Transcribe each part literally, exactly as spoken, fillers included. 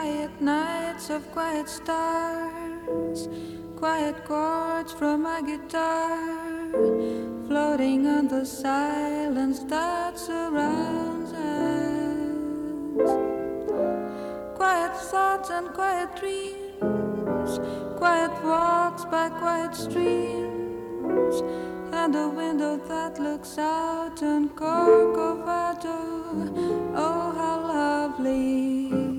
quiet nights of quiet stars, quiet chords from my guitar, floating on the silence that surrounds us. Quiet thoughts and quiet dreams, quiet walks by quiet streams, and a window that looks out on Corcovado. Oh, how lovely.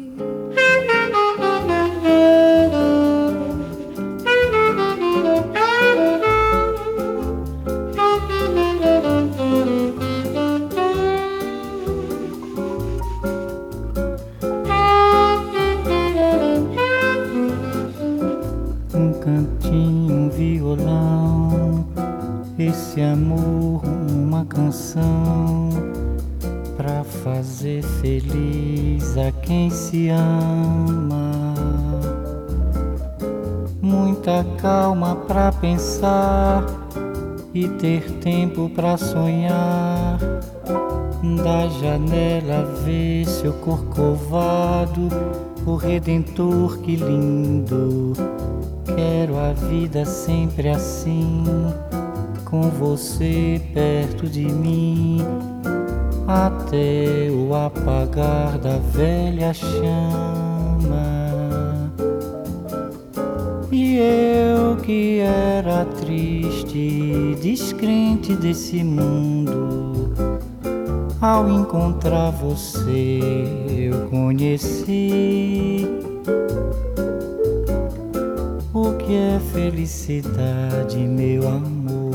Um cantinho, um violão, esse amor, uma canção pra fazer feliz a quem se ama. Muita calma pra pensar e ter tempo pra sonhar. Da janela ver seu corcovado, o Redentor, que lindo. Quero a vida sempre assim, com você perto de mim, até o apagar da velha chama. E eu que era triste, descrente desse mundo, ao encontrar você eu conheci o que é felicidade, meu amor.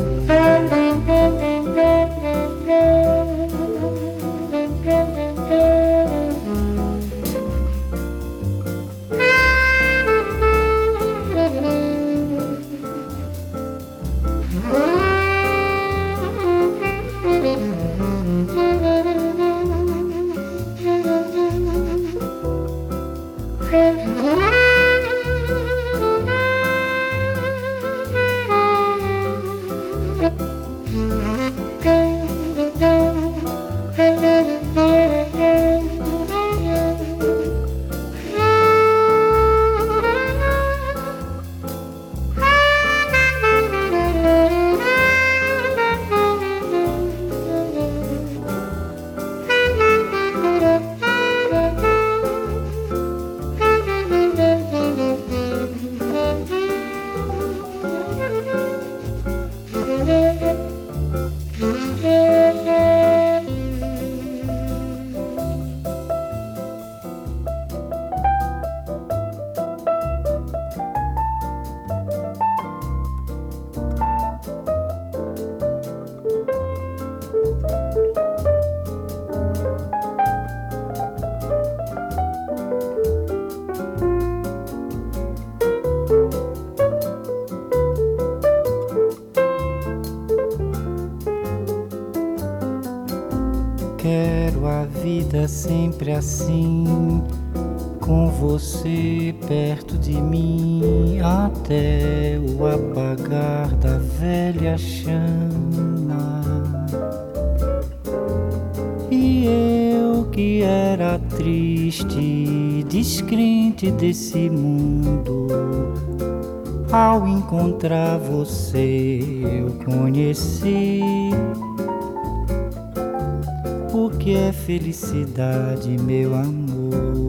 Quero a vida sempre assim, com você perto de mim, até o apagar da velha chama. E eu que era triste, descrente desse mundo, ao encontrar você eu conheci o que é felicidade, meu amor.